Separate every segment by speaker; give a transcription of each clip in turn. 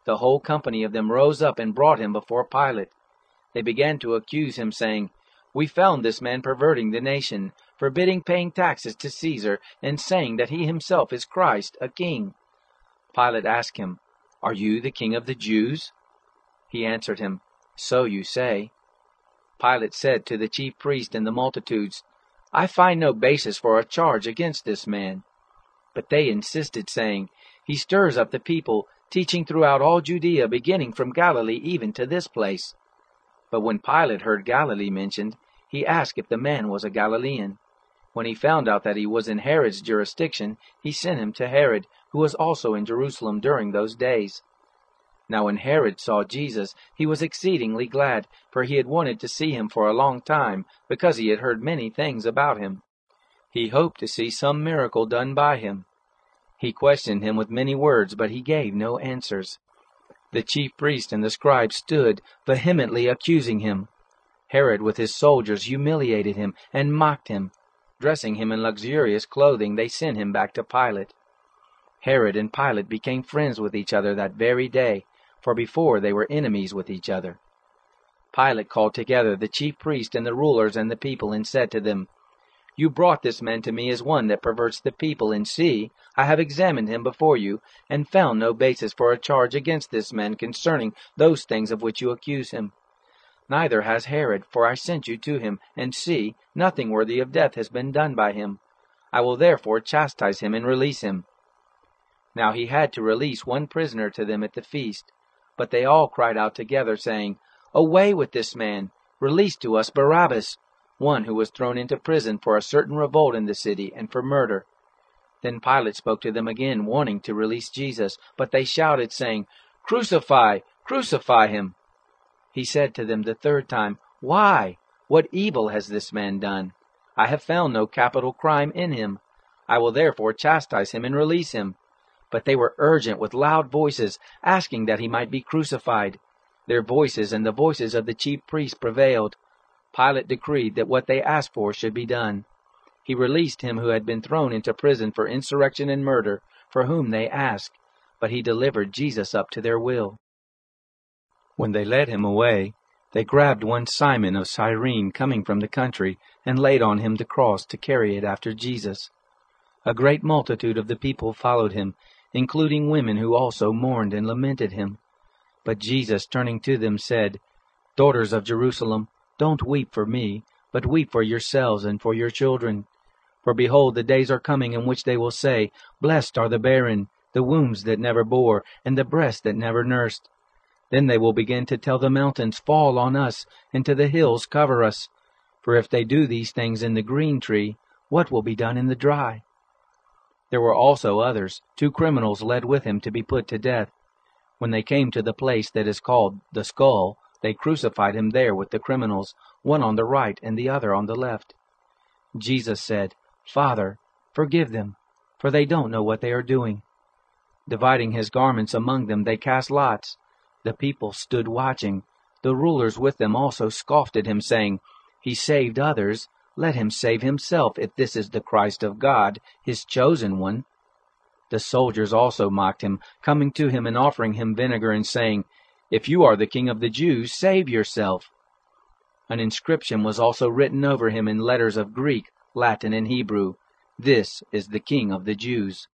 Speaker 1: The whole company of them rose up and brought him before Pilate. They began to accuse him, saying, "We found this man perverting the nation, forbidding paying taxes to Caesar, and saying that he himself is Christ, a king." Pilate asked him, "Are you the king of the Jews?" He answered him, "So you say." Pilate said to the chief priests and the multitudes, "I find no basis for a charge against this man." But they insisted, saying, "He stirs up the people, teaching throughout all Judea, beginning from Galilee even to this place." But when Pilate heard Galilee mentioned, he asked if the man was a Galilean. When he found out that he was in Herod's jurisdiction, he sent him to Herod, who was also in Jerusalem during those days. Now when Herod saw Jesus, he was exceedingly glad, for he had wanted to see him for a long time, because he had heard many things about him. He hoped to see some miracle done by him. He questioned him with many words, but he gave no answers. The chief priests and the scribes stood, vehemently accusing him. Herod with his soldiers humiliated him and mocked him. Dressing him in luxurious clothing, they sent him back to Pilate. Herod and Pilate became friends with each other that very day, for before they were enemies with each other. Pilate called together the chief priests and the rulers and the people, and said to them, "You brought this man to me as one that perverts the people, and see, I have examined him before you, and found no basis for a charge against this man concerning those things of which you accuse him. Neither has Herod, for I sent you to him, and see, nothing worthy of death has been done by him. I will therefore chastise him and release him." Now he had to release one prisoner to them at the feast, but they all cried out together, saying, "Away with this man! Release to us Barabbas, one who was thrown into prison for a certain revolt in the city, and for murder." Then Pilate spoke to them again, wanting to release Jesus, but they shouted, saying, "Crucify! Crucify him!" He said to them the third time, "Why? What evil has this man done? I have found no capital crime in him. I will therefore chastise him and release him." But they were urgent with loud voices, asking that he might be crucified. Their voices and the voices of the chief priests prevailed. Pilate decreed that what they asked for should be done. He released him who had been thrown into prison for insurrection and murder, for whom they asked, but he delivered Jesus up to their will. When they led him away, they grabbed one Simon of Cyrene coming from the country, and laid on him the cross to carry it after Jesus. A great multitude of the people followed him, including women who also mourned and lamented him. But Jesus, turning to them, said, "Daughters of Jerusalem, don't weep for me, but weep for yourselves and for your children. For behold, the days are coming in which they will say, 'Blessed are the barren, the wombs that never bore, and the breasts that never nursed.' Then they will begin to tell the mountains, 'Fall on us,' and to the hills, 'Cover us.' For if they do these things in the green tree, what will be done in the dry?" There were also others, 2 criminals led with him to be put to death. When they came to the place that is called the Skull, they crucified him there with the criminals, one on the right and the other on the left. Jesus said, "Father, forgive them, for they don't know what they are doing." Dividing his garments among them, they cast lots. The people stood watching. The rulers with them also scoffed at him, saying, "He saved others. Let him save himself, if this is the Christ of God, his chosen one." The soldiers also mocked him, coming to him and offering him vinegar and saying, "If you are the king of the Jews, save yourself." An inscription was also written over him in letters of Greek, Latin, and Hebrew, "This is the King of the Jews."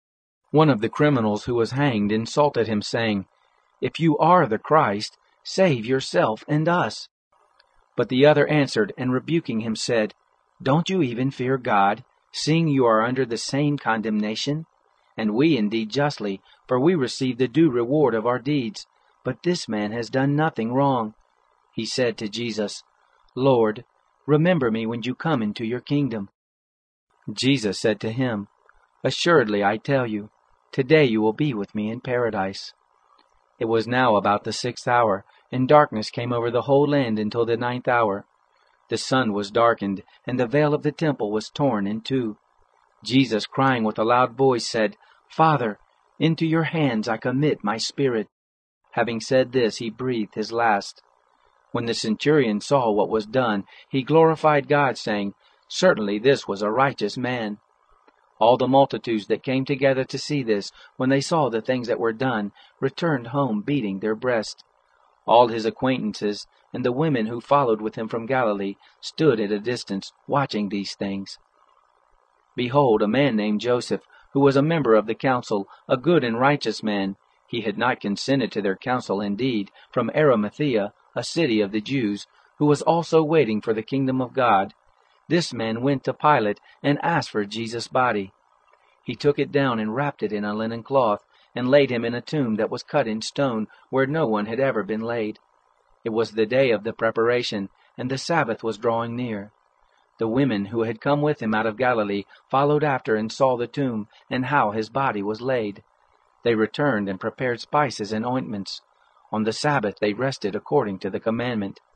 Speaker 1: One of the criminals who was hanged insulted him, saying, "If you are the Christ, save yourself and us." But the other answered, and rebuking him said, "Don't you even fear God, seeing you are under the same condemnation? And we indeed justly, for we receive the due reward of our deeds. But this man has done nothing wrong." He said to Jesus, "Lord, remember me when you come into your kingdom." Jesus said to him, "Assuredly I tell you, today you will be with me in paradise." It was now about the 6th hour, and darkness came over the whole land until the 9th hour. The sun was darkened, and the veil of the temple was torn in two. Jesus, crying with a loud voice, said, "Father, into your hands I commit my spirit." Having said this, he breathed his last. When the centurion saw what was done, he glorified God, saying, "Certainly this was a righteous man." All the multitudes that came together to see this, when they saw the things that were done, returned home beating their breasts. All his acquaintances and the women who followed with him from Galilee stood at a distance, watching these things. Behold, a man named Joseph, who was a member of the council, a good and righteous man, he had not consented to their counsel indeed, from Arimathea, a city of the Jews, who was also waiting for the kingdom of God. This man went to Pilate and asked for Jesus' body. He took it down and wrapped it in a linen cloth, and laid him in a tomb that was cut in stone, where no one had ever been laid. It was the day of the preparation, and the Sabbath was drawing near. The women who had come with him out of Galilee followed after and saw the tomb, and how his body was laid. They returned and prepared spices and ointments. On the Sabbath they rested according to the commandment.